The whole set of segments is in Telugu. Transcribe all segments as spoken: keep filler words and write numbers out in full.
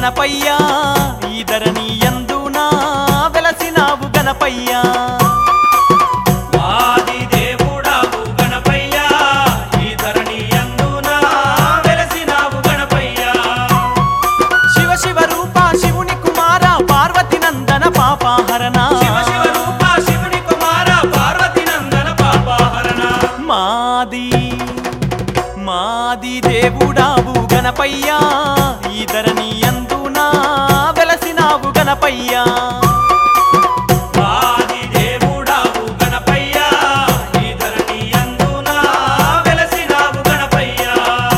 గణపయ్యా ఈ ధరణి యందున వెలసినావు గణపయ్యా ఆది దేవుడావు గణపయ్యా ఈ ధరణి యందున వెలసినావు గణపయ్యా శివ శివ రూప శివుని కుమార పార్వతి నందన పాపహరణ శివ శివ రూప శివుని కుమార పార్వతి నందన పాపహరణ మాది మాది దేవుడావు గణపయ్యా ఈ ధరణి యందున వెలసినావు గణపయ్యా ఆది దేవుడావు గణపయ్యా ఈ ధరణి యందున వెలసినావు గణపయ్యా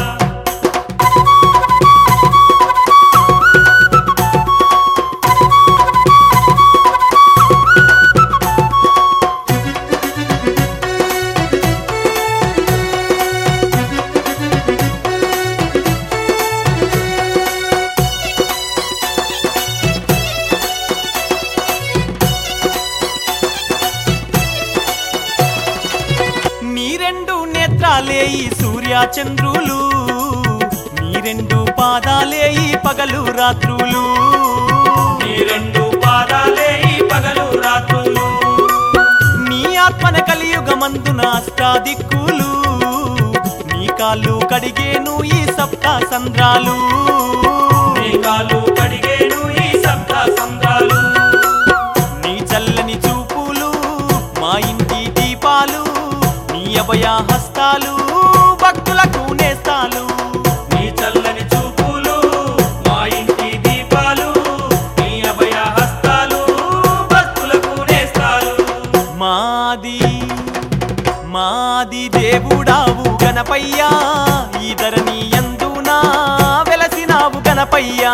నీ రెండు నేత్రాలే ఈ సూర్య చంద్రులు నీ రెండు పాదాలే ఈ పగలు రాత్రులు నీ రెండు పాదాలే ఈ పగలు రాత్రులు నీ ఆత్మన కలియుగమందున అష్టాదిక్కులు నీ కాళ్ళు కడిగేను ఈ సప్త సంద్రాలు నీ కాలు కడిగేను ఈ సప్త సంద్రాలు నీ చల్లని చూపులు మా ఇంటి దీపాలు నీ అభయ హస్తాలు భక్తులకు నేస్తాలు నీ చల్లని చూపులు మా ఇంటి దీపాలు నీ అభయ హస్తాలు భక్తులకు నేస్తాలు మాది మాది దేవుడావు గణపయ్యా ఈ ధరణి యందున వెలసినావు గణపయ్యా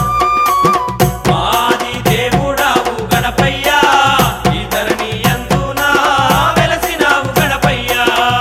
ఆది దేవుడావు గణపయ్యా ఈ ధరణి యందున వెలసినావు గణపయ్యా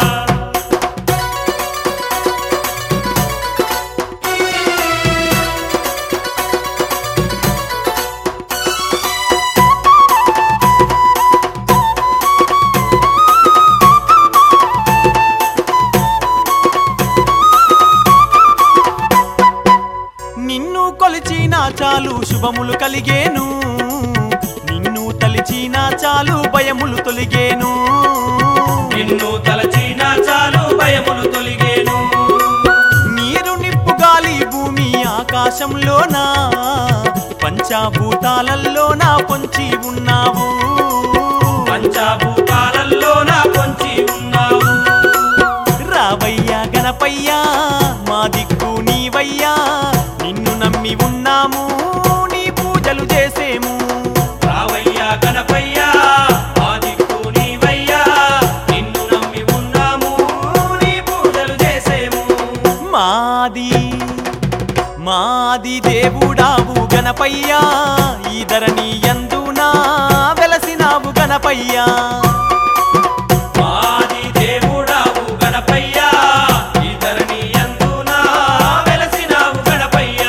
నిన్ను కొలిచినా చాలు శుభములు కలిగేను నిన్ను తలిచినా చాలు భయములు తొలిగేను నిన్ను తలచిన చాలు భయములు తొలిగేను నీరు నిప్పు గాలి భూమి ఆకాశంలోనా పంచభూతాలల్లోనా పొంచి ఉన్నావు పంచభూతాలలో నా పొంచి ఉన్నావు రావయ్యా గణపయ్యా మా దిక్కు నీవయ్యా నిన్ను నమ్మి ఉన్నాము నీ పూజలు చేసేము రావయ్యా గణపయ్యా మా దిక్కు నీవయ్యా నిన్ను నమ్మి ఉన్నాము నీ పూజలు చేసేము మాది మాది దేవుడావు గణపయ్యా ఈ ధరణి యందున వెలసినావు గణపయ్యా ఆది దేవుడావు గణపయ్యా ఈ ధరణి యందున వెలసినావు గణపయ్యా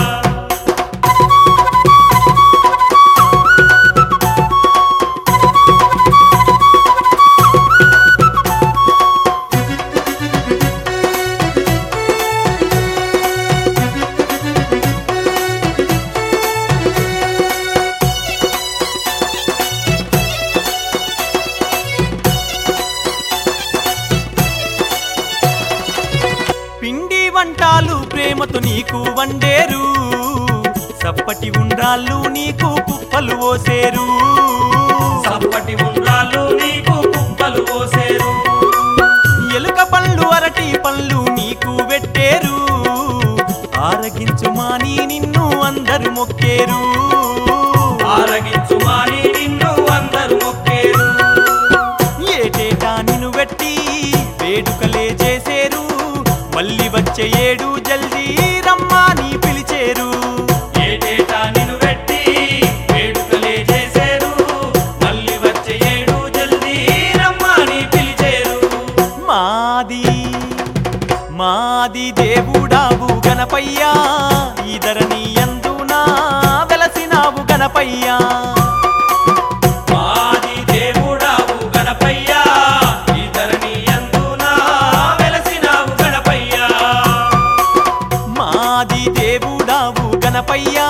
పిండి వంటాలు ప్రేమతో నీకు వండేరు సప్పటి ఉండ్రాళ్ళు నీకు కుప్పలు ఓసేరు సప్పటి ఉండ్రాళ్ళు నీకు కుప్పలు పోసేరు ఎలుక పళ్ళు అరటి పళ్ళు నీకు పెట్టేరు ఆరగించు మాని నిన్ను అందరు మొక్కేరు ఆరగించు మాని నిన్ను అందరు మొక్కేరు ఏటేటా నిన్ను వెట్టి వేడుకలే చేసేరు మళ్ళీ వచ్చే ఏడు జల్దీ రమ్మని పిలిచేరు ఏటేటా నిన్ను పెట్టి వేడుకలే చేసేరు మళ్ళీ వచ్చే ఏడు జల్దీ రమ్మని పిలిచేరు మాది మాది దేవుడావు గణపయ్యా ఈ ధరణి యందున వెలసినావు గణపయ్యా ఆది దేవుడావు గణపయ్యా ఈ ధరణి యందున వెలసినావు గణపయ్యా మాది దేవుడావు గణపయ్యా